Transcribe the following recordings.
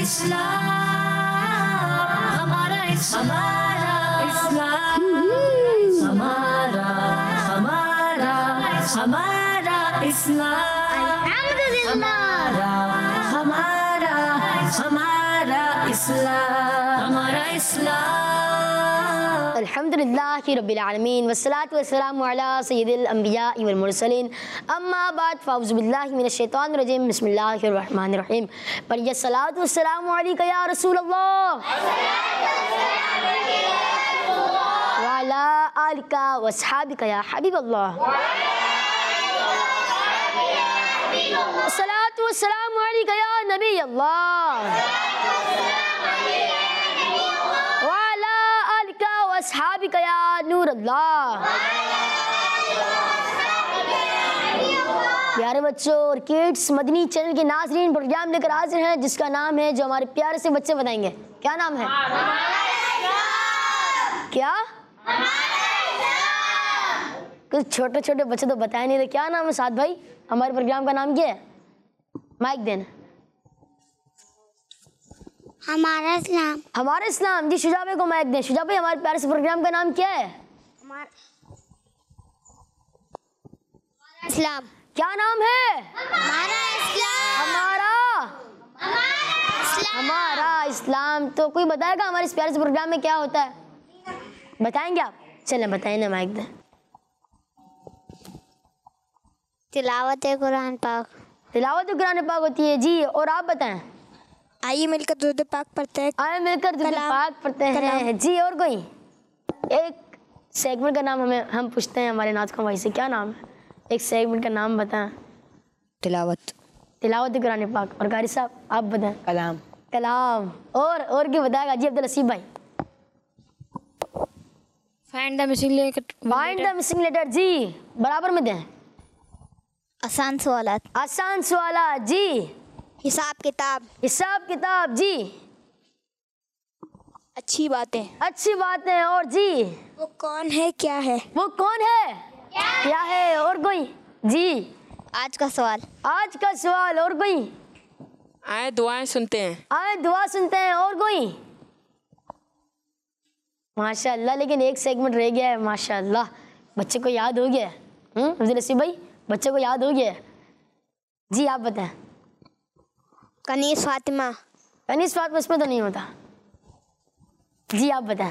इस्लाम, हमारा इस्लाम, हमारा हमारा इस्लाम, हमारा इस्लाम, हमारा इस्लाम। अल्हम्दुलिल्लाहि रब्बिल आलमीन वस्सलातु वस्सलामु अला सय्यिदिल अंबिया वल मुरसलीन अम्मा बाद फ़अऊज़ु बिल्लाहि मिनश शैतानिर रजीम बिस्मिल्लाहिर रहमानिर रहीम। पर ये सलातु वस्सलामु अलैका या रसूल अल्लाह व अला आलिका व अस्हाबिका या हबीब अल्लाह। सलातु वस्सलामु अलैका या नबी अल्लाह व अला आलिका व अस्हाबिका या नूर अल्लाह। प्यारे बच्चों और किड्स, मदनी चैनल के नाज़रीन प्रोग्राम लेकर हाजिर हैं जिसका नाम है, जो हमारे प्यारे से बच्चे बताएंगे। क्या नाम है? क्या? कुछ छोटे छोटे बच्चे तो बताए नहीं रहे। क्या नाम है साथ भाई? हमारे प्रोग्राम का नाम क्या है? माइक देना। हमारा इस्लाम। हमारा इस्लाम। जी शुजा भाई को माइक दें। शुजा भाई, हमारे प्यारे से प्रोग्राम का नाम क्या है? इस्लाम। क्या नाम है? हमारा इस्लाम। हमारा इस्लाम। तो कोई बताएगा हमारे इस प्यारे से प्रोग्राम में क्या होता है? बताएंगे आप? चलें बताएं ना, माइक दें। तिलावत कुरान पाक। तिलावत कुरान पाक होती है जी। और आप बताएं? आइए मिलकर दुरूद पाक पढ़ते हैं। आए मिलकर दुरूद पाक पढ़ते हैं जी। और कोई एक सेगमेंट का नाम हम पूछते हैं हमारे नाज़ भाई से। क्या नाम है? एक सेगमेंट का नाम बताएं। तिलावत कुरान पाक। और कारी साहब आप बताएं? कलाम। और क्या बताएगा जी अब्दुल हसीब भाई? फाइंड द मिसिंग लेटर जी। बराबर में दें। आसान सवालात जी। हिसाब किताब जी। अच्छी बातें और जी। वो कौन है क्या है और कोई जी। आज का सवाल और कोई? आए दुआएं सुनते हैं। और कोई? माशाअल्लाह। लेकिन एक सेगमेंट रह गया है माशाअल्लाह। बच्चे को याद हो गया है। अब्दुल हसीब भाई, बच्चे को याद हो गया है जी। आप बताएं। कनीस फातिमा इसमें तो नहीं होता जी। आप बताएं।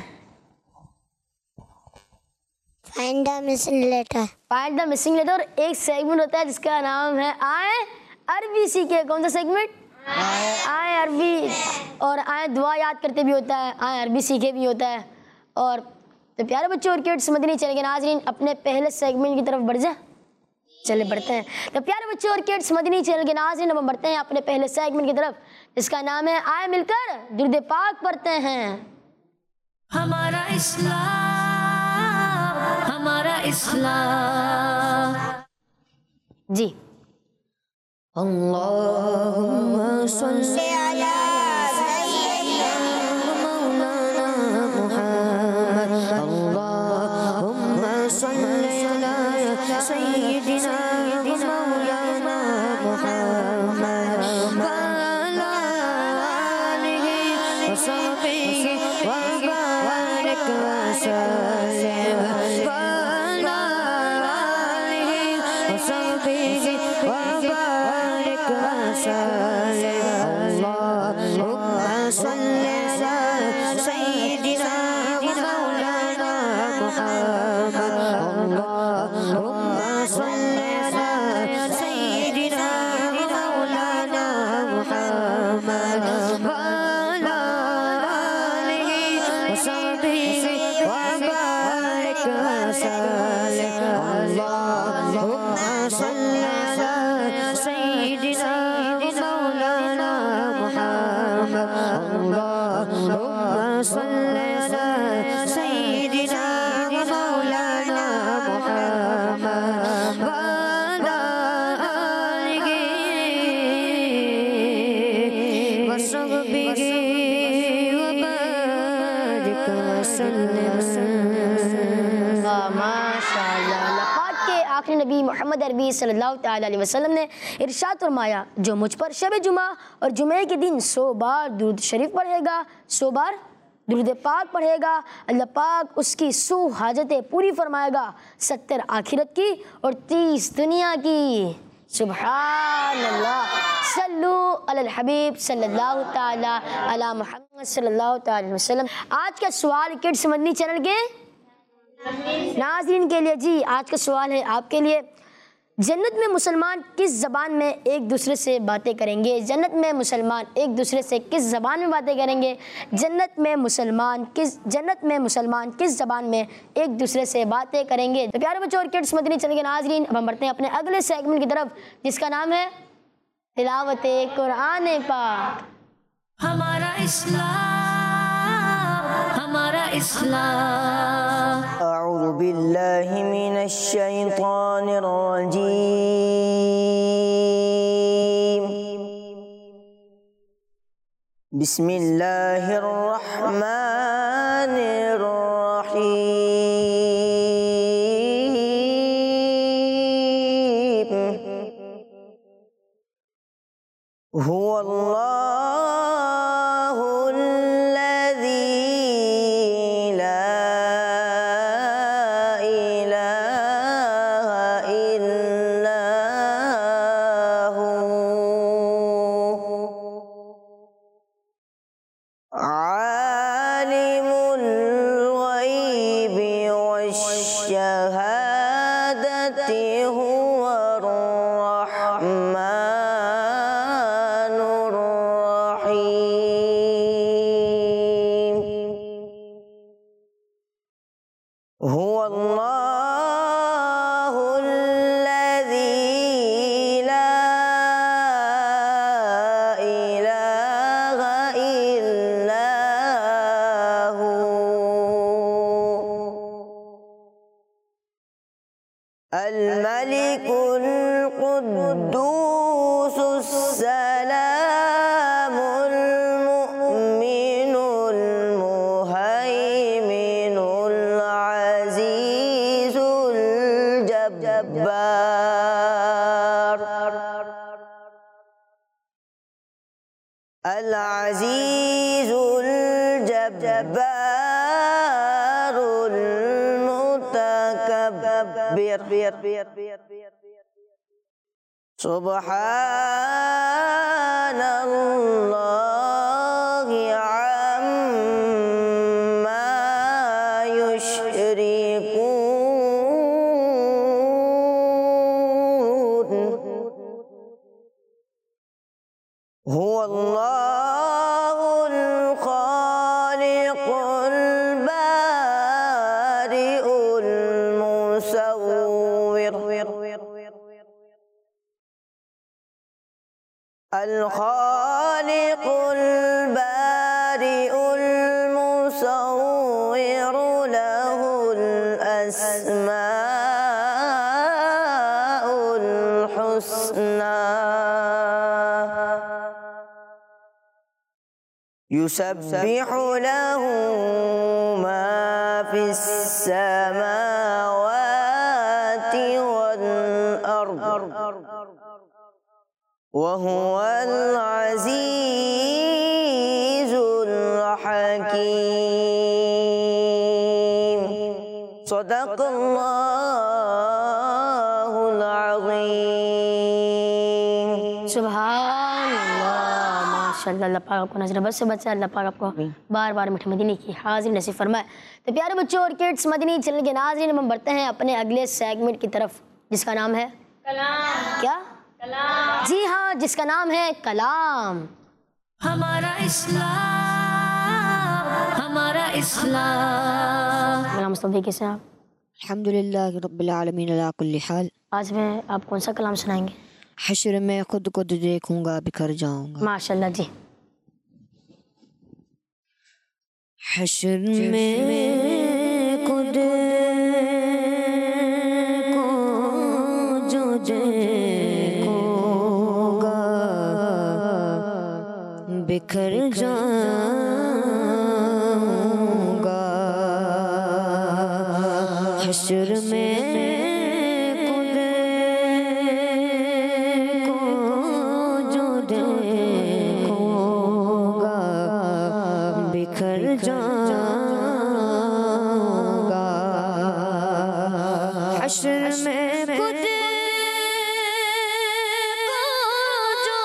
Find the missing letter. एक सेगमेंट होता है जिसका नाम है आए अरबी सीखे। कौन सा सेगमेंट? आए अरबी। और आए दुआ याद करते भी होता है, आए अरबी सीखे भी होता है। और तो प्यारे बच्चों और किड्स, मदनी चैनल के नाज़रीन अपने पहले सेगमेंट की तरफ बढ़ जाए। चले बढ़ते हैं। तो प्यारे बच्चों और किड्स, मदनी चैनल के नाज़रीन अब हम बढ़ते हैं अपने पहले सेगमेंट की तरफ जिसका नाम है आए मिलकर दुरूद पाक पढ़ते हैं। हमारा इस्लाम जी। अल्लाहुम्मा सल्ली अला सय्यिदिना मौलाना मुहम्मद। अल्लाहुम्मा सल्ली अला सय्यिदिना मौलाना मुहम्मद व अला आलिहि व सहबिहि व बारिक वसल्लिम व अला आलिहि व सहबिहि व बारिक वसल्लिम। अल्लाहुम्मा सल्ली अला सय्यिदिना मौलाना मुहम्मद। अल्लाहुम्मा सल्ली अला सय्यिदिना मौलाना मुहम्मद व अला आलिहि व सहबिहि व बारिक वसल्लिम। अल्लाहुम्मा सल्ली अला सय्यिदिना मौलाना मुहम्मद। अल्लाहुम्मा सल्ली अला सय्यिदिना मौलाना मुहम्मद व अला आलिहि व सहबिहि व बारिक वसल्लिम। माशाअल्लाह। पाक के आखिरी नबी मोहम्मद अरबी सल्लल्लाहु तआला अलैहि वसल्लम ने इरशाद फरमाया, जो मुझ पर शब जुमा और जुमे के दिन 100 बार दुरूद शरीफ पढ़ेगा, 100 बार दुरूद पाक पढ़ेगा, अल्लाह पाक उसकी 100 हाजतें पूरी फरमाएगा, 70 आखिरत की और 30 दुनिया की। सुभान अल्लाह। सल्लु अलल हबीब सल्लल्लाहु तआला अला मुहम्मद सल्लल्लाहु तआला अलैहि वसल्लम। आज का सवाल किड्स मदनी चैनल के नाज़रीन के लिए जी, आज का सवाल है आपके लिए, जन्नत में मुसलमान किस ज़बान में एक दूसरे से बातें करेंगे? जन्नत में मुसलमान एक दूसरे से किस ज़बान में बातें करेंगे? जन्नत में मुसलमान किस ज़बान में एक दूसरे से बातें करेंगे? तो प्यारे बच्चों और किड्स मदनी चैनल के नाज़रीन, अब हम बढ़ते हैं अपने अगले सेगमेंट की तरफ, जिसका नाम है तिलावत कुरान पाक। हमारा इस्लाम, हमारा इस्लाम। अऊज़ु बिल्लाहि मिनश शैतानिर रजीम। बिस्मिल्लाहिर रहमानिर रहीम। हुवल्लाहुल लज़ी ला इलाहा इल्ला हु, आलिमुल ग़ैबि वश्शहादति हुवर रहमानुर रहीम। हुवल्लाहुल लज़ी ला इलाहा इल्ला हु, अल मलिकुल कुद्दूसुस सलामुल मुअ्मिनुल मुहैमिनुल अज़ीज़ुल जब्बार, अल अज़ीज़ुल जब्बारुल मुतकब्बिर। सुब्हानल्लाहि अम्मा युश्रिकून। हुवल्लाहुल खालिकुल बारिउल मुसव्विर, अल खालिकुल बारिउल मुसव्विर लहुल अस्माउल हुस्ना, युसब्बिहु लहु मा फिस समावाति वल अर्द व हुवल अज़ीज़ुल हकीम। सदक़ल्लाहुल अज़ीम। सुभान अल्लाह, माशाअल्लाह। अल्लाह पाक आपको नजर बस से बचा, अल्लाह पाक आपको बार बार मीठे मदीने की हाजिर नसीब फरमाए। तो प्यारे बच्चों और किड्स मदनी चैनल के नाज़रीन, हम बढ़ते हैं अपने अगले सेगमेंट की तरफ, जिसका नाम है कलाम। क्या? कलाम। जी हाँ, जिसका नाम है कलाम। हमारा इस्लाम, हमारा इस्लाम। मेरा मुस्तफ़ी कैसे हैं आप? अल्हम्दुलिल्लाह रब्बिल आलमीन अला कुल्ली हाल। आज मैं आप कौन सा कलाम सुनाएंगे? हश्र में खुद को देखूंगा बिखर जाऊंगा। माशाअल्लाह जी। हश्र में खुद को जो देखूंगा बिखर जाऊंगा। हश्र में खुद जाऊंगा हश्र में खुद को जो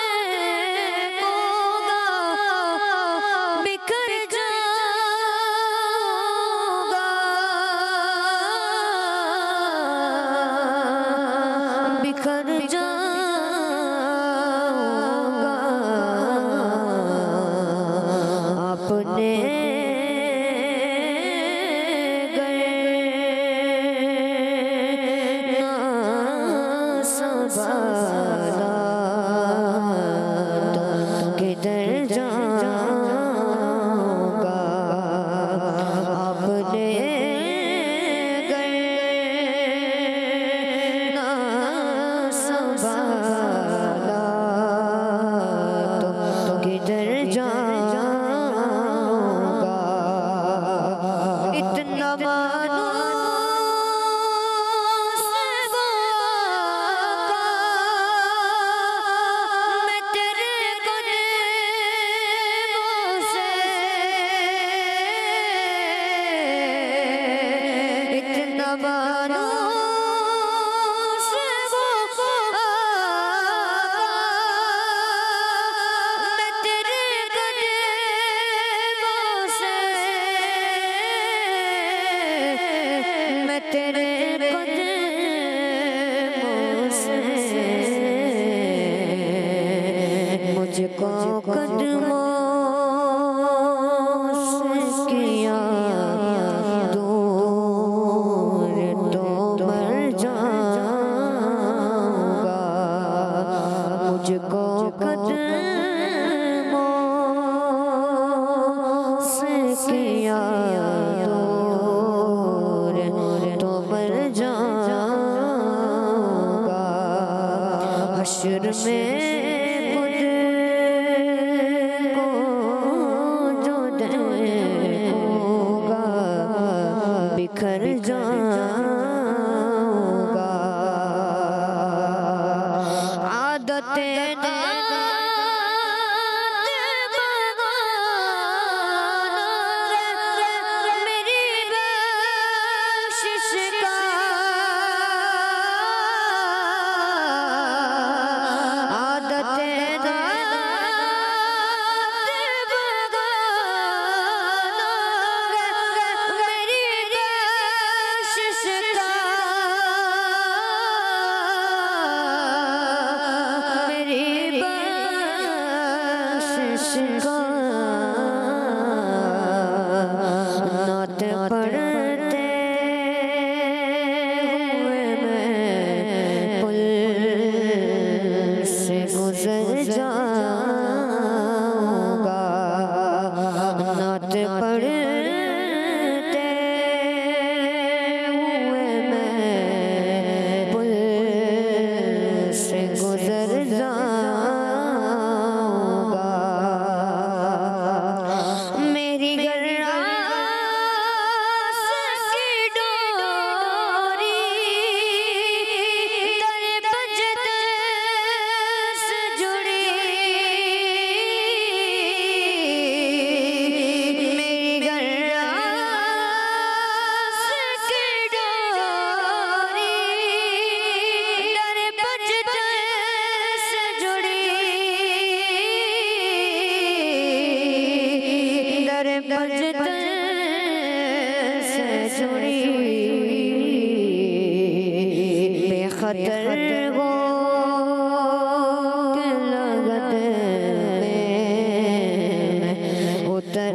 देखूंगा बिखर जाऊंगा बिखर जाऊंगा अपने गए ना संभाला तो किधर जाऊंगा अपने गए ना संभाला तो किधर जाऊंगा इतना मानूस वाका मैं तेरे कदमों से इतना मानूस वाका मैं तेरे कदमों से मैं तेरे कदमों से मुझको कदमों से किया दूर तो मर जाऊंगा मुझको कदमों से किया दूर तो मर जाऊंगा हश्र में खुद को जो देखूंगा बिखर जाऊंगा आदतें मेरी बख्शिश का आदतें मेरी बख्शिश का मेरी बख्शिश का नात पढ़ते हुए मैं पुल से गुजर जाऊंगा नात पढ़ते हुए मैं पुल से गुजर जाऊंगा मेरी गर्रास की डोरी दर बजद से जुड़ी मेरी गर्रास की डोरी दर बजद से जुड़ी दर बजद से जुड़ी बेखतर वो के लगत में उतर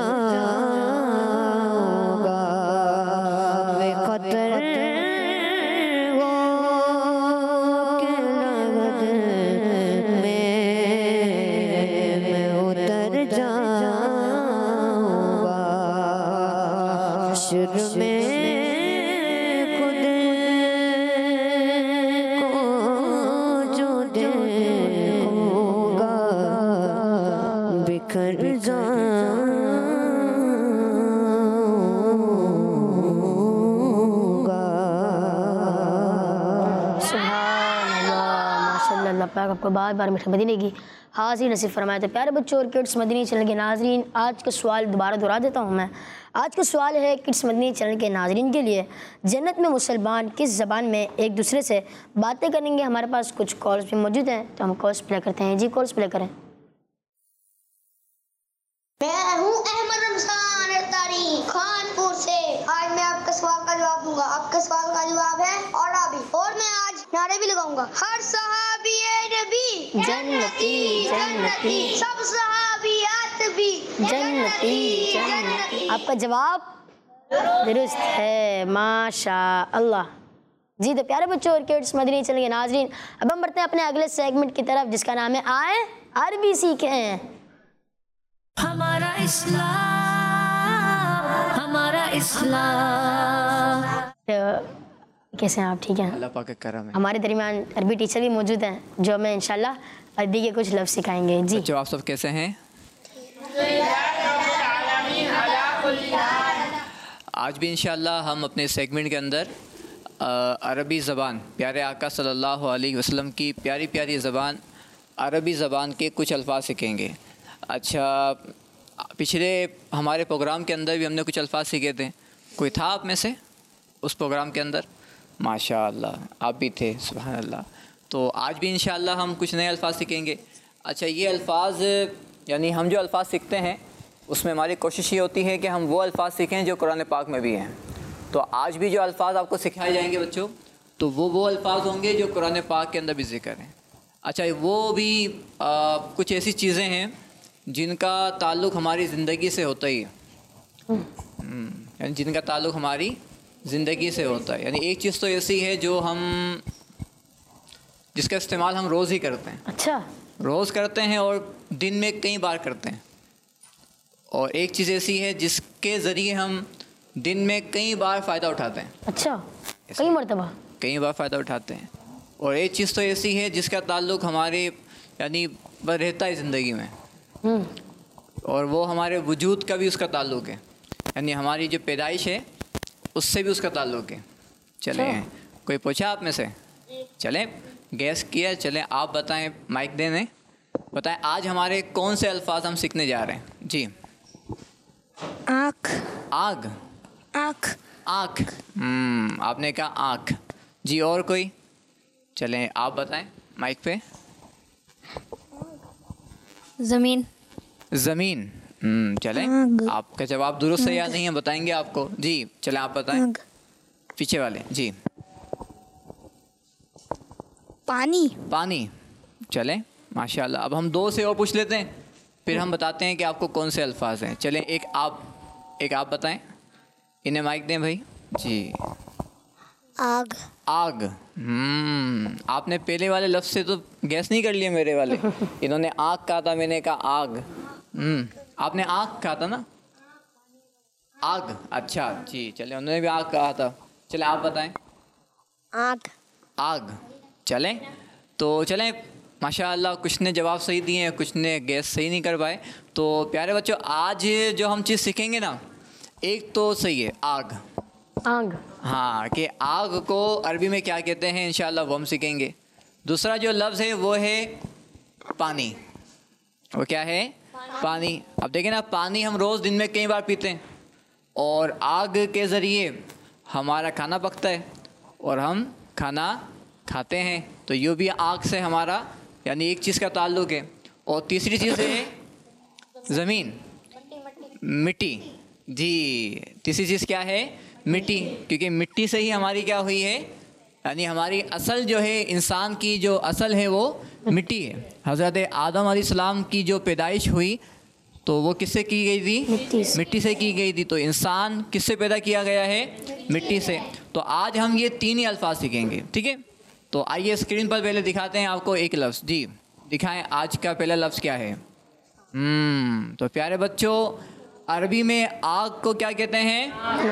जाऊंगा बेखतर वो के लगत में मैं उतर जाऊंगा हश्र में खुद को जो देखूंगा बिखर जाऊंगा सुभान अल्लाह माशाल्लाह। अल्लाह पाक आपको बार बार मीठा मदीने की हाजिर नसीब फरमाए। तो प्यारे बच्चों और किड्स मदनी चैनल के नाजरीन, आज का सवाल दोबारा दोहरा देता हूँ मैं। आज का सवाल है किड्स मदनी चैनल के नाजरीन के लिए, जन्नत में मुसलमान किस ज़बान में एक दूसरे से बातें करेंगे। हमारे पास कुछ कॉल्स भी मौजूद हैं, तो हम कॉल्स प्ले करते हैं। जी, कॉल्स प्ले करें। मैं हूँ अहमद रमजान अतारी खानपुर से। आज मैं आपके सवाल का जवाब दूंगा। आपके सवाल का जवाब है अरबी, और मैं आज नारे भी लगाऊंगा। हर सहाबी नबी जन्नती जन्नती, सब सहाबियात भी जन्नती जन्नती। आपका जवाब दुरुस्त है, माशा अल्लाह। जी, तो प्यारे बच्चों और किड्स मदनी चैनल के नाजरीन, अब हम बढ़ते हैं अपने अगले सेगमेंट की तरफ, जिसका नाम है आए अरबी सीखें। हमारा इस्लाम, हमारा इस्लाम। तो कैसे हैं आप? ठीक हैं? अल्लाह पाक का करम है। हमारे दरमियान अरबी टीचर भी मौजूद हैं, जो हमें इंशाल्लाह अरबी के कुछ लफ्ज़ सिखाएंगे। जी, बच्चों आप सब कैसे हैं? आज भी इंशाल्लाह हम अपने सेगमेंट के अंदर अरबी ज़बान, प्यारे आका सल्लल्लाहु अलैहि वसल्लम की प्यारी प्यारी ज़बान अरबी ज़बान के कुछ अल्फाज सीखेंगे। अच्छा, पिछले हमारे प्रोग्राम के अंदर भी हमने कुछ अल्फाज सीखे थे। कोई था आप में से उस प्रोग्राम के अंदर? माशाअल्लाह, आप भी थे, सुभान अल्लाह। तो आज भी इंशाअल्लाह हम कुछ नए अल्फाज सीखेंगे। अच्छा, ये अल्फाज यानी हम जो अल्फाज सीखते हैं उसमें हमारी कोशिश ये होती है कि हम वो अल्फाज सीखें जो कुरान पाक में भी हैं। तो आज भी जो अल्फाज आपको सिखाए जाएंगे बच्चों, तो वो अल्फाज होंगे जो कुरान पाक के अंदर भी ज़िक्र हैं। अच्छा, वो भी कुछ ऐसी चीज़ें हैं जिनका ताल्लुक़ हमारी ज़िंदगी से होता ही है, यानी जिनका ताल्लुक़ हमारी ज़िंदगी से होता है। यानी एक चीज़ तो ऐसी है जो जिसका इस्तेमाल हम रोज़ ही करते हैं। अच्छा, रोज़ करते हैं और दिन में कई बार करते हैं। और एक चीज़ ऐसी है जिसके ज़रिए हम दिन में कई बार फ़ायदा उठाते हैं। अच्छा, कई मरतबा कई बार फ़ायदा उठाते हैं। और एक चीज़ तो ऐसी है जिसका ताल्लुक़ हमारे यानी बस रहता है ज़िंदगी में, और वो हमारे वजूद का भी उसका ताल्लुक़ है, यानी हमारी जो पैदाइश है उससे भी उसका ताल्लुक़ है। चलें, कोई पूछा आप में से? चलें, गैस किया। चलें, आप बताएं, माइक देने बताएं, आज हमारे कौन से अल्फाज हम सीखने जा रहे हैं? जी, आँख आग, आँख आँख। आपने कहा आँख। जी, और कोई? चलें, आप बताएं माइक पे। ज़मीन ज़मीन। चलें, आपका जवाब दुरुस्त है या नहीं है बताएंगे आपको। जी, चलें, आप बताएं। पीछे वाले। जी, पानी पानी। चलें, माशाल्लाह। अब हम दो से और पूछ लेते हैं, फिर हम बताते हैं कि आपको कौन से अल्फाज हैं। चलें, एक आप बताएं। इन्हें माइक दें भाई। जी, आग आग। आपने पहले वाले लफ्ज़ से तो गैस नहीं कर लिया मेरे वाले। इन्होंने आग कहा था, मैंने कहा आग। आपने आग कहा था ना? आग। अच्छा जी, चले, उन्होंने भी आग कहा था। चले, आप बताएं। आग आग। चलें, तो चलें, माशाअल्लाह कुछ ने जवाब सही दिए हैं, कुछ ने गैस सही नहीं कर पाए। तो प्यारे बच्चों, आज जो हम चीज़ सीखेंगे ना, एक तो सही है आग। आग, हाँ, कि आग को अरबी में क्या कहते हैं इंशाअल्लाह वो हम सीखेंगे। दूसरा जो लफ्ज़ है वो है पानी। वो क्या है? पानी। अब देखें ना, पानी हम रोज़ दिन में कई बार पीते हैं, और आग के ज़रिए हमारा खाना पकता है और हम खाना खाते हैं। तो यूँ भी आग से हमारा यानी एक चीज़ का ताल्लुक़ है। और तीसरी चीज़ है ज़मीन, मिट्टी। जी, तीसरी चीज़ क्या है? मिट्टी, क्योंकि मिट्टी से ही हमारी क्या हुई है, यानी हमारी असल जो है, इंसान की जो असल है वो मिट्टी है। हज़रत आदम अलैहिस्सलाम की जो पैदाइश हुई तो वो किससे की गई थी? मिट्टी से की गई थी। तो इंसान किससे पैदा किया गया है? मिट्टी से। तो आज हम ये तीन ही अल्फाज सीखेंगे, ठीक है? तो आइए स्क्रीन पर पहले दिखाते हैं आपको एक लफ्ज़। जी, दिखाएं, आज का पहला लफ्ज़ क्या है? तो प्यारे बच्चों, अरबी में आग को क्या कहते हैं?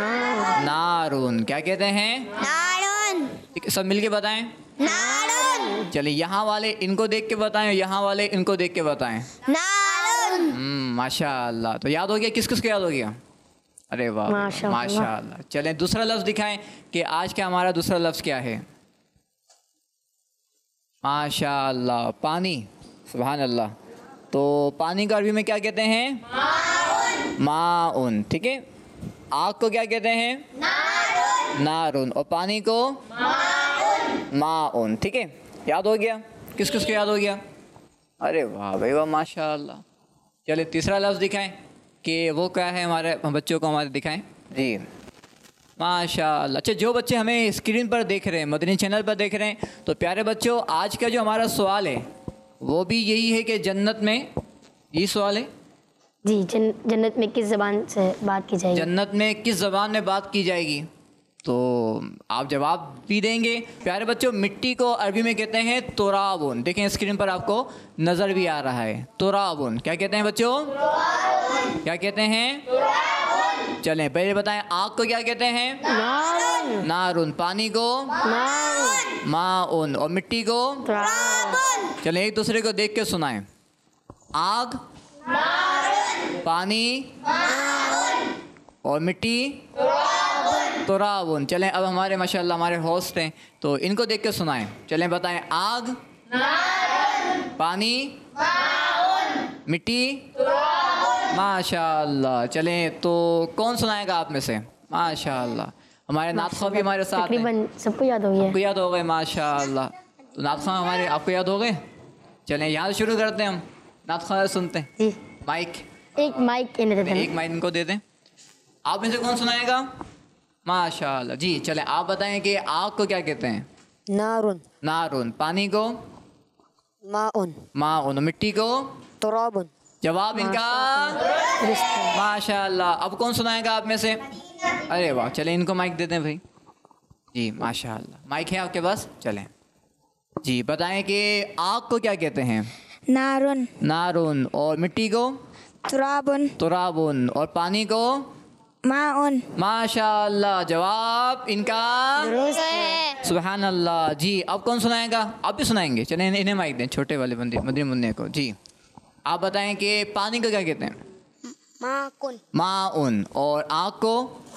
नारून। क्या कहते हैं? नारून। सब मिलके बताएं। नारून। चलिए, यहाँ वाले इनको देख के बताएं, यहाँ वाले इनको देख के बताएं। नारून। माशाअल्लाह। तो याद हो गया? किस किस को याद हो गया? अरे वाह, माशाअल्लाह। चलें, दूसरा लफ्ज़ दिखाएं कि आज का हमारा दूसरा लफ्ज़ क्या है। माशाअल्लाह, पानी। सुभान अल्लाह। तो पानी को अरबी में क्या कहते हैं? माउन। ठीक है। आग को क्या कहते हैं? नारुन। और पानी को माउन। ठीक है, याद हो गया? किस किस को याद हो गया? अरे वाह भाई वाह, माशाल्लाह। चलिए तीसरा लफ्ज़ दिखाएं कि वो क्या है, हमारे बच्चों को हमारे दिखाएं जी। माशाल्लाह। अच्छा, जो बच्चे हमें स्क्रीन पर देख रहे हैं, मदनी चैनल पर देख रहे हैं, तो प्यारे बच्चों, आज का जो हमारा सवाल है वो भी यही है कि जन्नत में, ये सवाल है जी, जन्नत में किस ज़बान से बात की जाएगी? जन्नत में किस ज़बान में बात की जाएगी? तो आप जवाब भी देंगे। प्यारे बच्चों, मिट्टी को अरबी में कहते हैं तुराबुन। देखें स्क्रीन पर आपको नज़र भी आ रहा है, तुराबुन। क्या कहते हैं बच्चों? क्या कहते हैं? चलें पहले बताएं, आग को क्या कहते हैं? नारुन। पानी को माउन। और मिट्टी को? चलें एक दूसरे को देख के सुनाएं। आग, पानी और मिट्टी तुराबुन। चलें अब हमारे माशाल्लाह हमारे होस्ट हैं, तो इनको देख के सुनाएं। चलें बताएं, आग, पानी, मिट्टी, माशाल्लाह। चलें तो कौन सुनाएगा आप में से? माशाल्लाह, हमारे नातख़्वाह भी हमारे साथ हैं। तकरीबन सबको याद हो गया। आपको याद हो गए? माशाल्लाह। तो नातख़्वाह हमारे आपको याद हो गए? चलें यहाँ शुरू करते हैं हम, नातख़्वाह सुनते हैं जी। माइक, एक माइक इन्हें दे देना। एक माइक इनको दे दें। आप में से कौन सुनाएगा? माशाल्लाह जी। चलें आप बताएं कि आग को क्या कहते हैं? नारुन। नारुन। पानी को? माउन। माउन। मिट्टी को? तुराबुन। जवाब इनका माशाल्लाह। अब कौन सुनाएगा आप में से? अरे वाह, चलें इनको माइक दे दें भाई जी। माशाल्लाह, माइक है आपके पास? चलें जी, बताएं कि आग को क्या कहते हैं? नारुन। नारुन। और मिट्टी को? तुराबुन। तुराबुन। और पानी को? माउन। माशाल्लाह, जवाब इनका सुभान अल्लाह जी। अब कौन सुनाएगा? आप भी सुनाएंगे? चलें इन्हें माइक दें, छोटे वाले बंदे मदनी मुन्ने को जी। आप बताएं कि पानी को क्या कहते हैं? माकुन। माउन। और आग को?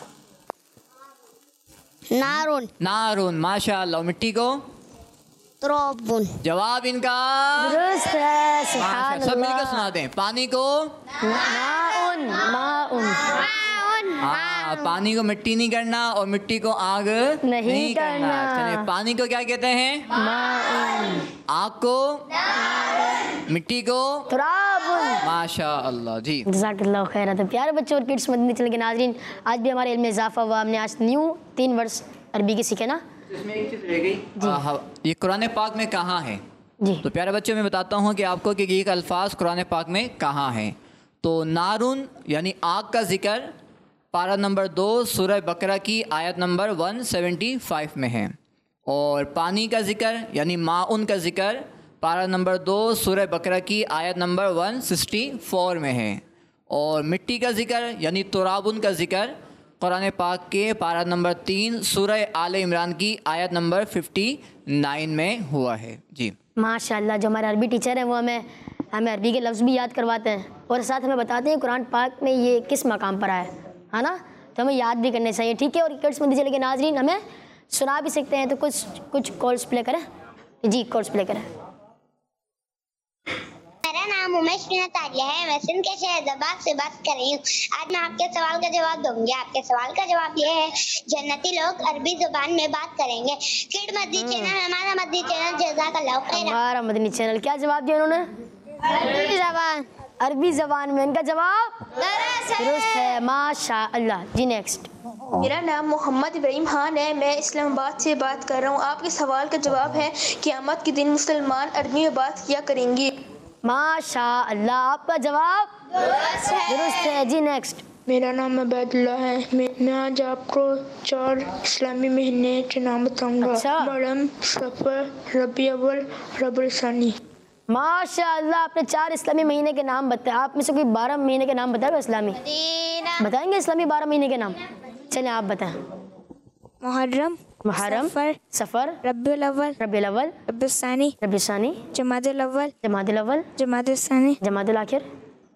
नारुन। नारुन। माशाल्लाह। और मिट्टी को? तुराबुन। जवाब इनका दुरुस्त है, सुभान माशाल्लाह। सब मिलकर अल्लाह। सुना दें। पानी को? माउन। माउन। हाँ, पानी को मिट्टी नहीं करना और मिट्टी को आग नहीं करना। चलिए, पानी को क्या कहते हैं? माउन। आग को? मिट्टी को? तुराबुन। माशाअल्लाह जी। जज़ाकल्लाहु खैर। तो प्यारे बच्चों और किड्स मदनी चैनल के नाज़रीन, आज भी हमारे इल्म में इजाफा हुआ। हमने आज न्यू 3 वर्ड्स अरबी के सीखे ना इसमें एक चीज़ रह गई, ये कुरान पाक में कहाँ है? जी। तो प्यारे बच्चों, मैं बताता हूँ कि आपको कि ये अल्फाज कुरान पाक में कहाँ हैं। तो नारुन यानी आग का जिक्र पारा नंबर 2 सूरह बकरा की आयत नंबर 175 में है। और पानी का जिक्र यानी माउन का जिक्र पारा नंबर 2 सूरह बकरा की आयत नंबर 164 में है। और मिट्टी का जिक्र यानी तुराबुन का जिक्र कुरान पाक के पारा नंबर 3 सूरह आले इमरान की आयत नंबर 59 में हुआ है जी। माशाल्लाह, जो हमारे अरबी टीचर हैं वो हमें अरबी के लफ्ज़ भी याद करवाते हैं और साथ हमें बताते हैं कुरान पाक में ये किस मकाम पर आया है ना, तो हमें याद भी करने चाहिए। ठीक है। और किड्स मदनी चैनल के नाज़रीन हमें सुना भी सकते हैं, तो कुछ कॉल्स प्ले करें जी। कॉल्स प्ले करें। मेरा नाम उमेश तारिया है, मैं सिंध के शहर हैदराबाद से बात कर रही हूँ। आज मैं आपके सवाल का जवाब दूंगी। आपके सवाल का जवाब ये है, जन्नती लोग अरबी जुबान में बात करेंगे। किड मदनी चैनल, हमारा मदनी चैनल जज़ाकल्लाहु खैर। हमारा मदनी चैनल क्या जवाब दिया उन्होंने? अरबी ज़बान। अरबी ज़बान में। इनका जवाब दुरुस्त है, माशाअल्लाह जी। नेक्स्ट। मेरा नाम मोहम्मद इब्राहिम खान है, मैं इस्लामाबाद से बात कर रहा हूँ। आपके सवाल का जवाब है, क़यामत के दिन मुसलमान अरबी में बात किया करेंगे। माशाअल्लाह, आपका जवाब दुरुस्त है जी। नेक्स्ट। मेरा नाम अबैदुल्लाह है, मैं आज आपको 4 इस्लामी महीने के नाम बताऊंगा। अच्छा। मुहर्रम, सफर, रबी अव्वल, रबीउल सानी। माशाअल्लाह, आपने 4 इस्लामी महीने के नाम बताए। आप में से कोई 12 महीने के नाम बताएगा इस्लामी? बताएंगे इस्लामी 12 महीने के नाम? चलें आप बताएं। मुहर्रम, सफर, रबीउल अव्वल, रबीउल अव्वल, रबीउल सानी, जमादुल अव्वल, जमादुल सानी, जमादुल आखिर,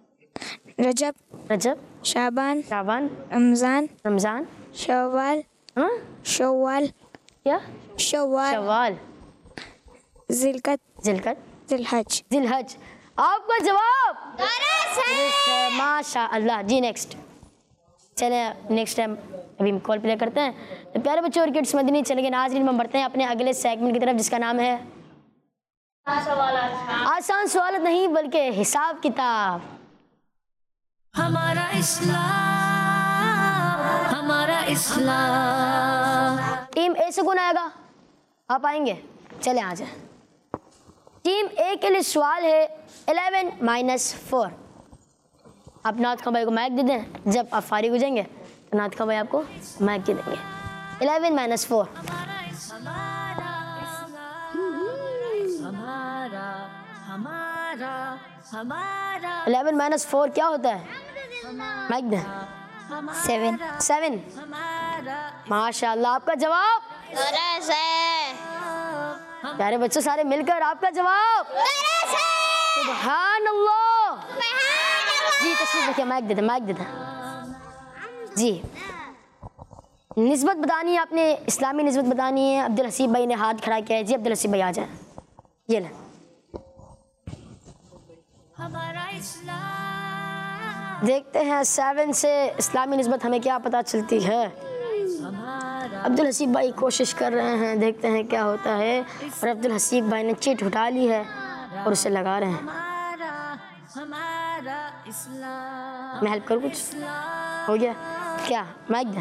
रजब, शाबान, रमज़ान, शव्वाल, क्या? शव्वाल, शव्वाल, जिलकत, जिलहज। आपका जवाब दुरुस्त है, माशा अल्लाह। जी नेक्स्ट, चले नेक्स्ट टाइम अभी हम कॉल प्ले करते हैं। तो प्यारे बच्चों और किड्स मदनी चलेंगे नाज़रीन, हम बढ़ते हैं अपने अगले सेगमेंट की तरफ जिसका नाम है आसान सवाल नहीं बल्कि हिसाब किताब। हमारा इस्लाम, हमारा इस्लाम। टीम ए से कौन आएगा? आप आएंगे? चले आ जाए। टीम ए के लिए सवाल है 11 - 4। आप नाथ खां भाई को माइक दे दें, जब आप फारिग हो जाएंगे तो नाथ खां भाई आपको माइक दे देंगे। 11 - 4। हमारा हमारा 11 - 4 क्या होता है? माइक दें। 7। माशाल्लाह, आपका जवाब दुरुस्त है। प्यारे बच्चों सारे मिलकर आपका जवाब सुभान अल्लाह। जी तशरीफ रखिए, माइक देते, माइक देते। जी निस्बत बतानी है आपने, इस्लामी निस्बत बतानी है। अब्दुल हसीब भाई ने हाथ खड़ा किया है। जी अब्दुल हसीब भाई आ जाए। ये ले हमारा इस्लाम। देखते हैं 7 से इस्लामी निस्बत हमें क्या पता चलती है। अब्दुल हसीब भाई कोशिश कर रहे हैं, देखते हैं क्या होता है। और अब्दुल हसीब भाई ने चिट उठा ली है और उसे लगा रहे हैं। हमारा इस्लाम। मैं हेल्प करूँ? कुछ हो गया क्या? माइक दें।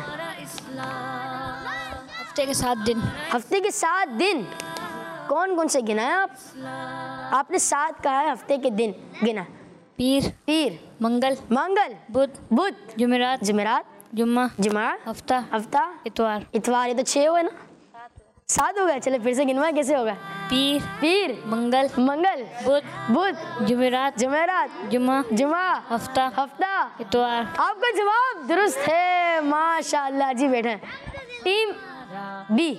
हफ्ते के 7 दिन। हफ्ते के 7 दिन कौन कौन से गिना है आप? आपने 7 कहा है, हफ्ते के दिन गिना। पीर, मंगल, बुध, जुमेरात, जुम्मा, हफ्ता, इतवार। ये तो 6 हुए ना? 7 हो गए। चले फिर से गिनवाए, कैसे होगा? पीर, मंगल, बुध, जुमेरात, जुम्मा, हफ्ता, इतवार। आपका जवाब दुरुस्त है, माशाअल्लाह। जी बैठे। टीम बी,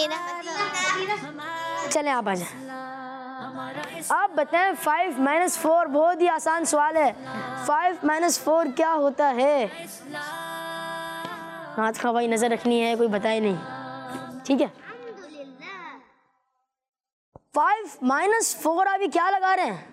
चलें आप आ जाए। आप बताएं 5 - 4 बहुत ही आसान सवाल है। 5 - 4 क्या होता है? हाथ खा भाई नजर रखनी है, कोई बताए नहीं, ठीक है। 5 - 4 अभी क्या लगा रहे हैं?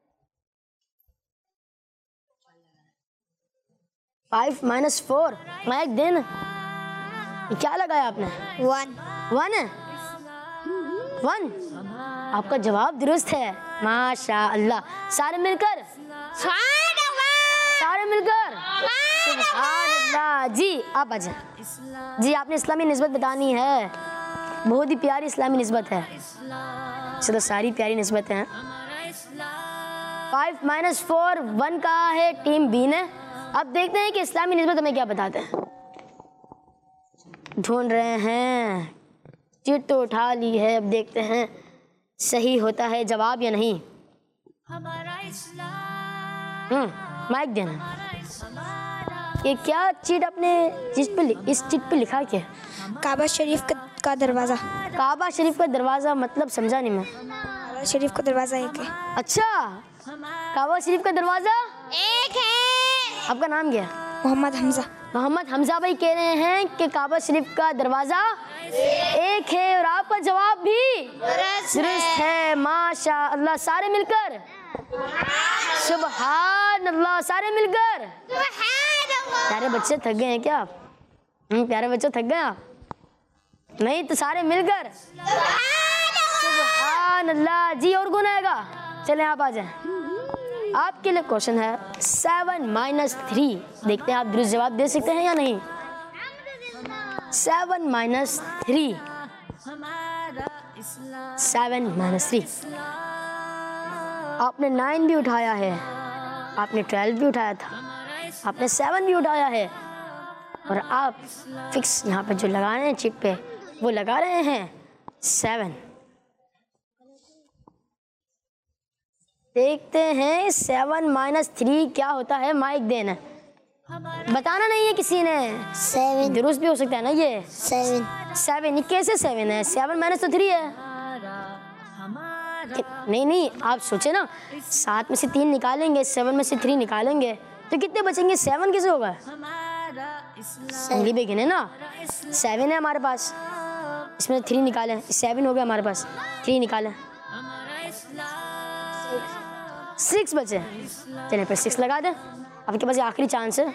5 - 4 माइक देना। क्या लगाया आपने? 1 है। 1 आपका जवाब दुरुस्त है, माशा अल्लाह। सारे मिलकर सुभान अल्लाह। जी आप आ जाए। जी आपने इस्लामी निस्बत बतानी है, बहुत ही प्यारी इस्लामी निस्बत है। चलो सारी प्यारी निस्बतें हैं। 5 - 4 1 कहा है टीम बी ने। अब देखते हैं कि इस्लामी निस्बत हमें क्या बताते हैं। ढूंढ रहे हैं, चिट तो उठा ली है। अब देखते हैं सही होता है जवाब या नहीं। माइक देना। ये क्या चीट अपने इस चिट पे लिखा क्या? काबा शरीफ का दरवाज़ा। काबा शरीफ का दरवाज़ा मतलब समझा नहीं मैं। काबा शरीफ का दरवाज़ा एक है। अच्छा, काबा शरीफ का दरवाज़ा एक है। आपका नाम क्या है? मोहम्मद हमजा। मोहम्मद हमजा भाई कह रहे हैं कि काबा शरीफ का दरवाज़ा एक है और आपका जवाब भी दुरुस्त है, माशा अल्लाह। सारे मिलकर सुभान अल्लाह, सारे मिलकर। प्यारे बच्चे थक गए हैं क्या आप? प्यारे बच्चे थक गए आप? नहीं तो सारे मिलकर सुभान अल्लाह। जी और कौन आएगा? चलें आप आ जाएं। आपके लिए क्वेश्चन है 7 - 3। देखते हैं आप दुरुस्त जवाब दे सकते हैं या नहीं। 7 - 3। 7 - 3। आपने 9 भी उठाया है, आपने 12 भी उठाया था, आपने 7 भी उठाया है और आप फिक्स यहाँ पे जो लगा रहे हैं चिट पे वो लगा रहे हैं 7। देखते हैं 7 - 3 क्या होता है। माइक देना। बताना नहीं है किसी ने। 7 दुरुस्त भी हो सकता है ना ये। 7 ये कैसे 7 है? 7 - 3 है। नहीं आप सोचे ना, 7 में से 3 निकालेंगे, 7 में से 3 निकालेंगे तो कितने बचेंगे? 7 कैसे होगा? उंगली पे गिने ना। 7 है हमारे पास, इसमें 3 निकालें, 7 हो गया हमारे पास। 3 निकालें, 6 बचे। चलिए फिर 6 लगा दें। आपके पास ये आखिरी चांस है।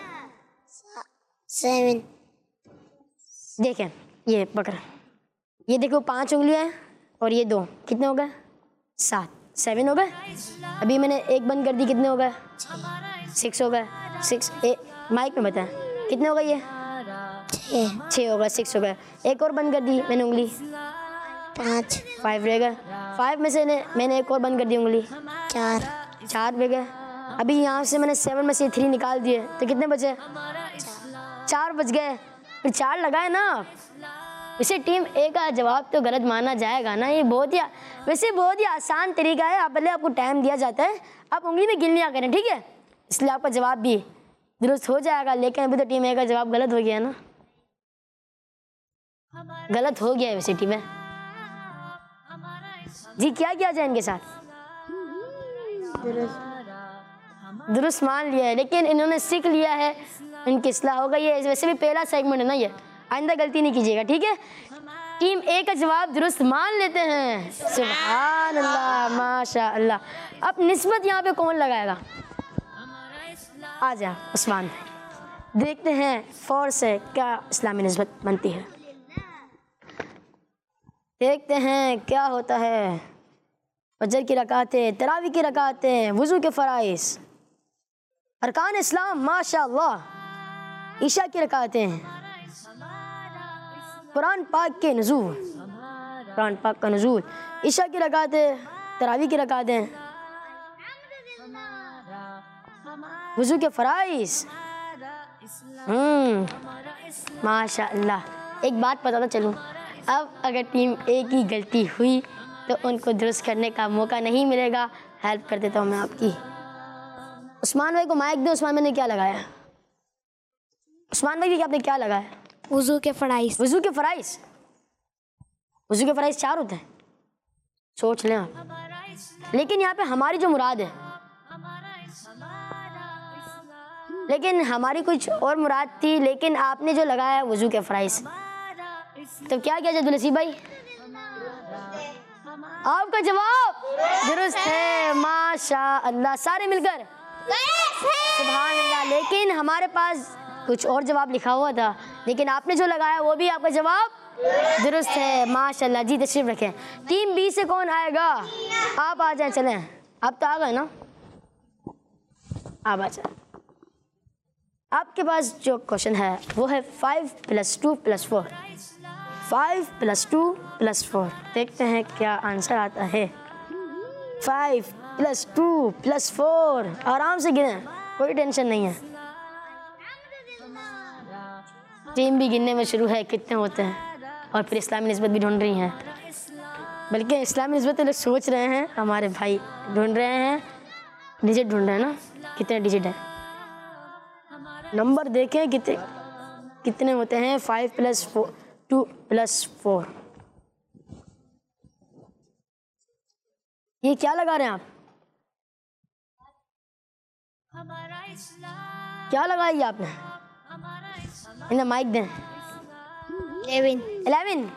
7 देखें ये पकड़, ये देखो 5 उंगलियां हैं और ये 2, कितने हो गए? 7, 7 हो गए। अभी मैंने एक बंद कर दी, कितने हो गए? 6 हो गए। 6 माइक में बताएं कितने हो गए? ये 6 हो गए, 6 हो गए। एक और बंद कर दी मैंने उंगली, 5 रह गए। 5 में से मैंने एक और बंद कर दी उंगली, 4 रह गए। अभी यहाँ से मैंने 7 में से 3 निकाल दिए, तो कितने बचे? 4 बच गए। फिर 4 लगाए ना। वैसे टीम ए का जवाब तो गलत माना जाएगा ना। ये बहुत ही आसान तरीका है। आप पहले आपको टाइम दिया जाता है, आप उंगली में गिन लिया करें, ठीक है? इसलिए आपका जवाब भी दुरुस्त हो जाएगा। लेकिन अभी तो टीम ए का जवाब गलत हो गया ना, गलत हो गया है वैसे टीम में। जी क्या किया जाए इनके साथ? दुरुस्त मान लिया है, लेकिन इन्होंने सीख लिया है, इनकी इस्लाह हो गई है। वैसे भी पहला सेगमेंट है ना ये, आइंदा गलती नहीं कीजिएगा, ठीक है? टीम ए का जवाब दुरुस्त मान लेते हैं। सुभान अल्लाह, माशा अल्लाह। अब निस्बत यहाँ पे कौन लगाएगा? आ जा उस्मान, देखते हैं 4 से क्या इस्लामी निस्बत बनती है। देखते हैं क्या होता है। फजर की रकातें, तरावी की रकातें, वुज़ू के फ़राइज़, अरकान इस्लाम, माशाअल्लाह, ईशा की रकातें, कुरान पाक के नुज़ूल, कुरान पाक का नुज़ूल, ईशा की रकातें, तरावी की रकातें, वुज़ू के फ़राइज़। माशाअल्लाह। एक बात बताता चलूँ, अब अगर टीम ए की गलती हुई तो उनको दुरुस्त करने का मौका नहीं मिलेगा। हेल्प कर देता हूँ मैं आपकी। उस्मान भाई को माइक दो। उस्मान भाई ने क्या लगाया? उस्मान भाई आपने क्या लगाया? वुज़ू के फ़राइज़। वुज़ू के फ़राइज़, वुज़ू के फ़राइज़ 4 होते हैं, सोच लें आप। लेकिन यहाँ पे हमारी जो मुराद है, लेकिन हमारी कुछ और मुराद थी, लेकिन आपने जो लगाया वुज़ू के फ़राइज़, तो क्या किया जाए दुलसी भाई? आपका जवाब दुरुस्त है, माशा अल्लाह। सारे मिलकर सुभान अल्लाह। लेकिन हमारे पास कुछ और जवाब लिखा हुआ था, लेकिन आपने जो लगाया वो भी आपका जवाब दुरुस्त है, माशाअल्लाह। जी तशरीफ रखें। टीम बी से कौन आएगा? आप आ जाए, चलें। आप तो आ गए ना, आप आ जाए। आपके पास जो क्वेश्चन है वो है 5 + 2 + 4। 5 + 2 + 4। देखते हैं क्या आंसर आता है। 5 + 2 + 4। आराम से गिने, कोई टेंशन नहीं है। टीम भी गिनने में शुरू है कितने होते हैं, और फिर इस्लामी निस्बत भी ढूंढ रही हैं। बल्कि इस्लामी निस्बत लोग सोच रहे हैं, हमारे भाई ढूंढ रहे हैं, डिजिट ढूंढ रहे हैं ना, कितने डिजिट हैं। नंबर देखें कितने होते हैं। 5 + 2 + 4। ये क्या लगा रहे हैं आप? क्या लगाई आपने? इन्हें माइक दें। 11।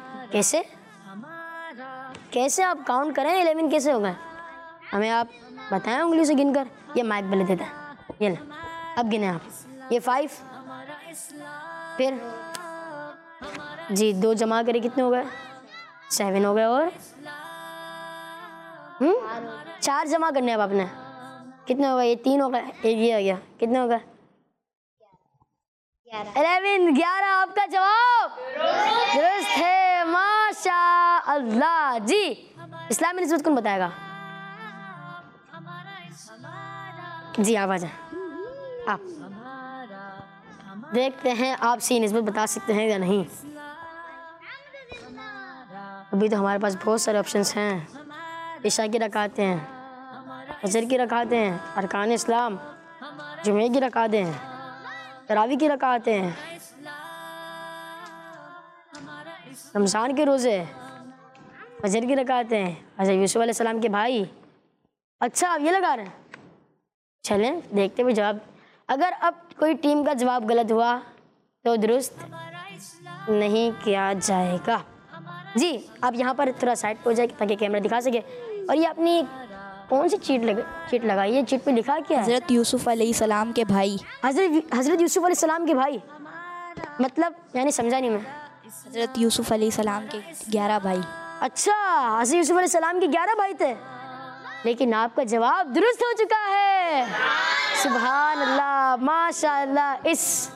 कैसे आप काउंट करें? 11 कैसे होगा? हमें आप बताएं उंगली से गिनकर। ये माइक पे देता है, ये ले, अब गिने आप। ये 5, फिर जी 2 जमा करे कितने हो गए? 7 हो गए। और 4 जमा करने अब आपने, कितने हो गए? ये 3 हो गए, एक ये हो गया, कितने हो गए? 11। आपका जवाब दुरुस्त है, माशा अल्लाह। जी इस्लामी निस्बत कौन बताएगा? जी आप आ जाए। आप देखते हैं आप सी निस्बत बता सकते हैं या नहीं। अभी तो हमारे पास बहुत सारे ऑप्शंस हैं। ईशा की रकातें हैं, फजर की रकातें हैं, अरकान इस्लाम, जुमे की रकातें हैं, तरावी की रकातें हैं, रमज़ान के रोज़े, फजर की रकातें हैं, हज़रत यूसुफ अलैहिस्सलाम के भाई। अच्छा आप ये लगा रहे हैं। चलें देखते हुए जवाब। अगर अब कोई टीम का जवाब गलत हुआ तो दुरुस्त नहीं किया जाएगा। जी आप यहाँ पर थोड़ा साइड पर हो जाए ताकि कैमरा दिखा सके। और ये अपनी कौन सी चीट लगाई है? चीट पे लिखा क्या है? हज़रत यूसुफ अलैहिस्सलाम के भाई। हज़रत यूसुफ अलैहिस्सलाम के भाई मतलब यानी समझा नहीं मैं। हज़रत यूसुफ अलैहिस्सलाम के 11 भाई। अच्छा, हज़रत यूसुफ अलैहिस्सलाम के 11 भाई थे, लेकिन आपका जवाब दुरुस्त हो चुका है। सुभान अल्लाह, माशाअल्लाह।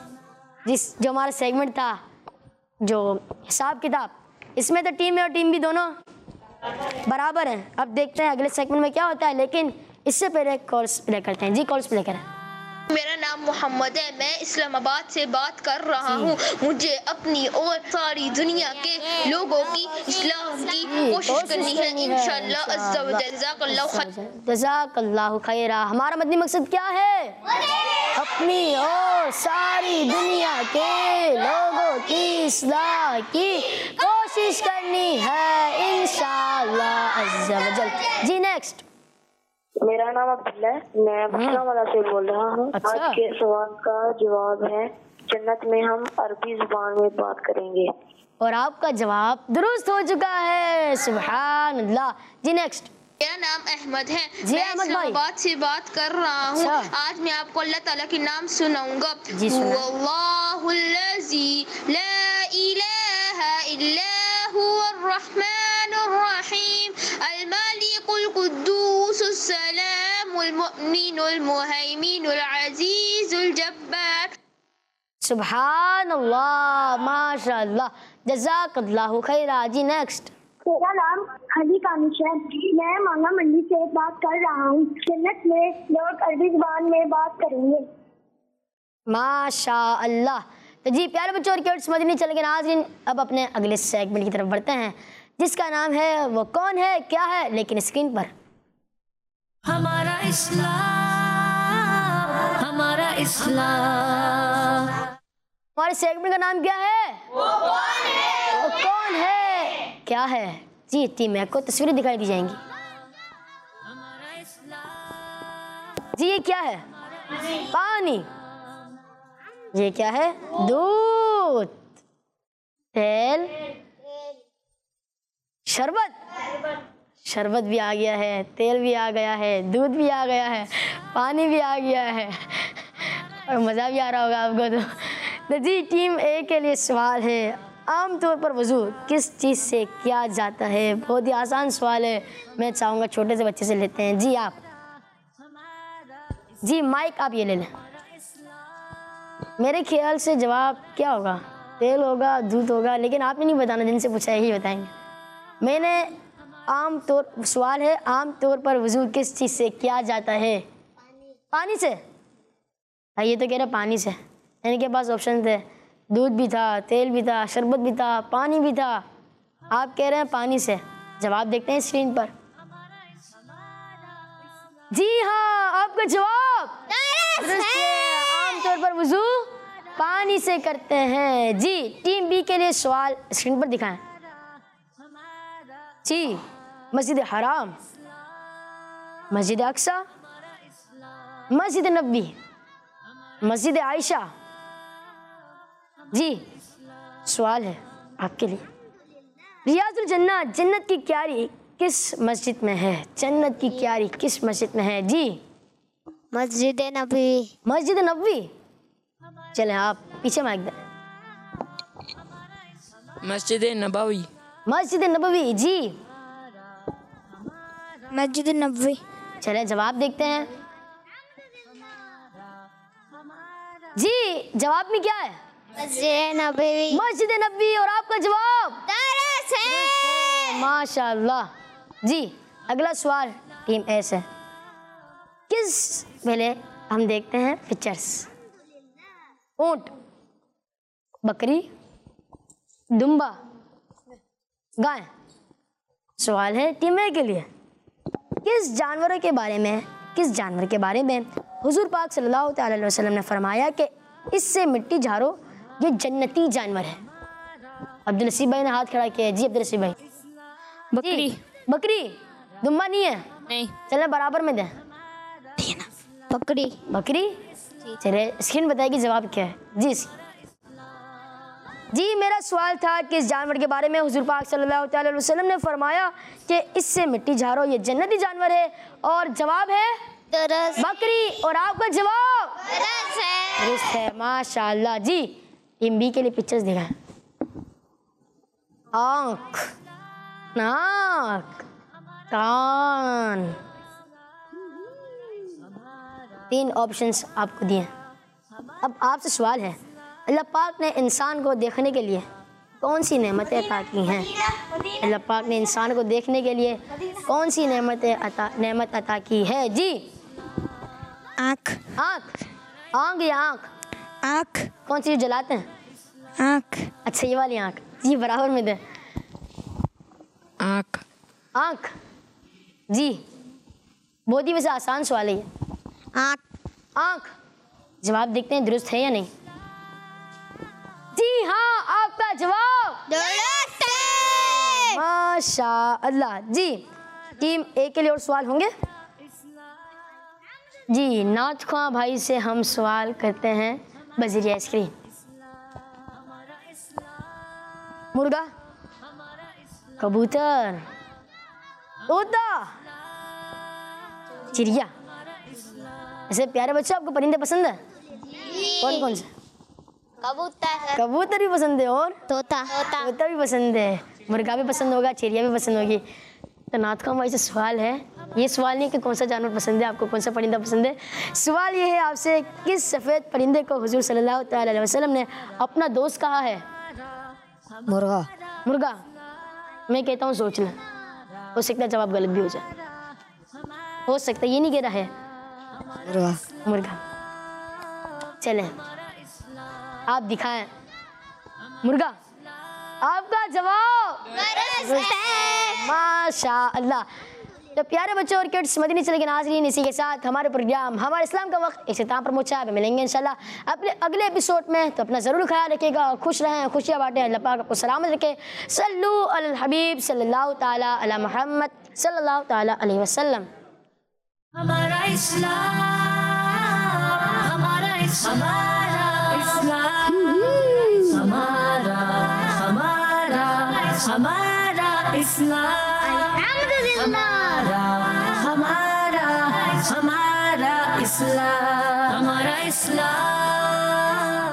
जो हमारा सेगमेंट था जो हिसाब किताब, इसमें तो टीम ए और टीम बी दोनों बराबर हैं। अब देखते हैं अगले सेगमेंट में क्या होता है, लेकिन इससे पहले कॉल्स प्ले करते हैं। जी कॉल्स प्ले करें। मेरा नाम मोहम्मद है, मैं इस्लामाबाद से बात कर रहा हूँ। मुझे अपनी और सारी दुनिया के लोगों की इस्लाह की कोशिश करनी है इंशाअल्लाह अज़्ज़ा व जल। जज़ाकल्लाहु खैरा। हमारा मदनी मकसद क्या है? अपनी और सारी दुनिया के लोगों की इस्लाह की कोशिश करनी है इंशाअल्लाह अज़्ज़ा व जल। जी नेक्स्ट। मेरा नाम अब्दुल्ला है, मैं बखरावाला से बोल रहा हूँ। अच्छा। आज के सवाल का जवाब है जन्नत में हम अरबी जुबान में बात करेंगे। और आपका जवाब दुरुस्त हो चुका है। सुभान अल्लाह। जी नेक्स्ट। मेरा नाम अहमद है, जी मैं अहमद भाई। इस्लामाबाद से बात कर रहा हूँ। अच्छा। आज मैं आपको अल्लाह ताला के नाम सुनाऊंगा। जी सुनाएं। हुवल्लाहुल्लज़ी ला इलाहा इल्ला हुवर रहमानुर रहीम अल मालिकुल कुद्दूसुस सलामुल मुमिनुल मुहैमिनुल अज़ीजुल जब्बार। सुभान अल्लाह, माशाअल्लाह, जज़ाकल्लाहु खैरा। जी नेक्स्ट। मेरा नाम खली कानिश है, मैं मांगा मंडी से बात कर रहा हूँ। जन्नत में लोग अरबी जुबान में बात करेंगे। माशाअल्लाह। तो जी प्यारे बच्चों और किड्स, मदनी चल के नाज़रीन, अब अपने अगले सेगमेंट की तरफ बढ़ते हैं जिसका नाम है वो कौन है क्या है, लेकिन स्क्रीन पर हमारा इस्लाम, हमारा इस्लाम। हमारे सेगमेंट का नाम क्या है? वो कौन है क्या है। जी टीम को तस्वीरें दिखाई दी जाएंगी। जी ये क्या है? पानी। ये क्या है? दूध, तेल, शरबत भी आ गया है, तेल भी आ गया है, दूध भी आ गया है, पानी भी आ गया है और मज़ा भी आ रहा होगा आपको। तो जी टीम ए के लिए सवाल है, आमतौर पर वज़ू किस चीज़ से किया जाता है? बहुत ही आसान सवाल है, मैं चाहूँगा छोटे से बच्चे से लेते हैं। जी आप, जी माइक आप ये ले लें। मेरे ख्याल से जवाब क्या होगा? तेल होगा, दूध होगा, लेकिन आपने नहीं बताना, जिनसे पूछा है ही बताएंगे। मैंने सवाल है आमतौर पर वज़ू किस चीज़ से किया जाता है? पानी से। हाँ ये तो कह रहे पानी से, इनके पास ऑप्शन थे, दूध भी था, तेल भी था, शरबत भी था, पानी भी था। आप कह रहे हैं पानी से। जवाब देखते हैं स्क्रीन पर। जी हाँ, आपका जवाब आमतौर पर वज़ू पानी से करते हैं। जी टीम बी के लिए सवाल स्क्रीन पर दिखाएं। जी मस्जिद हराम, मस्जिद अक्सा, मस्जिद नबी, मस्जिद आयशा। जी सवाल है आपके लिए, रियाजुल जन्ना जन्नत की क्यारी किस मस्जिद में है? जन्नत की क्यारी किस मस्जिद में है? जी मस्जिद नबी। मस्जिद नबी। चलें आप पीछे माइक दें। मस्जिद नबवी। मस्जिद नबवी। जी मस्जिद नबी। चलें जवाब देखते हैं। जी जवाब में क्या है? मस्जिद नबी। मस्जिद नबी। और आपका जवाब माशाअल्लाह। जी अगला सवाल टीम ए से। पहले हम देखते हैं पिक्चर्स। ऊंट, बकरी, दुम्बा, गाय। सवाल है टीम ए के लिए, किस जानवर के बारे में हुजूर पाक सल्लल्लाहु अलैहि वसल्लम ने फरमाया कि इससे मिट्टी झाड़ो, ये जन्नती जानवर है? अब्दुल नसीब भाई ने हाथ खड़ा किया है। जी अब्दुल नसीब भाई। बकरी। बकरी। दुम्बा नहीं है? नहीं। चले बराबर में दें। बकरी। बकरी। चले स्क्रीन बताएगी जवाब क्या है। जी जी मेरा सवाल था कि इस जानवर के बारे में हुजूर पाक सल्लल्लाहु अलैहि वसल्लम ने फरमाया कि इससे मिट्टी झाड़ो, ये जन्नती जानवर है, और जवाब है दुरुस्त बकरी। और आपका जवाब दुरुस्त है, माशाअल्लाह। जी टीम बी के लिए पिक्चर्स दिखाएं। आँख, नाक, कान, 3 ऑप्शंस आपको दिए। अब आपसे सवाल है, अल्लाह पाक ने इंसान को देखने के लिए कौन सी नेमतें अता की हैं? अल्लाह पाक ने इंसान को देखने के लिए कौन सी नेमत अता की है? जी आँख। आँख, आँख या आँख? आँख। कौन सी जलाते हैं? आँख। अच्छा ये वाली आँख। जी बराबर में दे। आँख। आँख। जी बहुत ही वैसे आसान सवाल है ये। आँख। आँख। जवाब देखते हैं दुरुस्त है या नहीं। जी हाँ, आपका जवाब दुरुस्त है, माशाअल्लाह। जी टीम ए के लिए और सवाल होंगे? जी नाथ ख्वां भाई से हम सवाल करते हैं बजरिया स्क्रीन। मुर्गा, कबूतर, तोता, चिड़िया। ऐसे प्यारे बच्चों आपको परिंदे पसंद है? कौन कौन से? कबूतर। कबूतर भी पसंद है, और तोता। तोता भी पसंद है, मुर्गा भी पसंद होगा, चिड़िया भी पसंद होगी। तो नाथ ख्वां भाई से सवाल है, ये सवाल नहीं कि कौन सा जानवर पसंद है आपको, कौन सा परिंदा पसंद है। सवाल ये है आपसे, किस सफ़ेद परिंदे को हुजूर सल्लल्लाहु अलैहि वसल्लम ने अपना दोस्त कहा है? मुर्गा। मुर्गा। मैं कहता हूँ सोच लें, हो सकता है जवाब गलत भी हो जाए, हो सकता है, ये नहीं कह रहा है। मुर्गा। मुर्गा। चलें आप दिखाएं। मुर्गा। आपका जवाब माशाअल्लाह। तो प्यारे बच्चों और किड्स, मदनी चैनल के नाज़रीन, इसी के साथ हमारे प्रोग्राम हमारे इस्लाम का वक्त इख्तिताम पर पहुंचा है। मिलेंगे इंशाल्लाह अपने अगले एपिसोड में। तो अपना ज़रूर ख्याल रखिएगा, खुश रहें, खुशियाँ बांटें, अल्लाह पाक आपको सलामत रखे। सल्लु अलल हबीब सल्लल्लाहु ताला अला मुहम्मद सल्लल्लाहु ताला अलैहि वसल्लम। हमारा इस्लाम, हमारा इस्लाम, हमारा हमारा हमारा इस्लाम, हमारा हमारा हमारा इस्लाम, हमारा इस्लाम।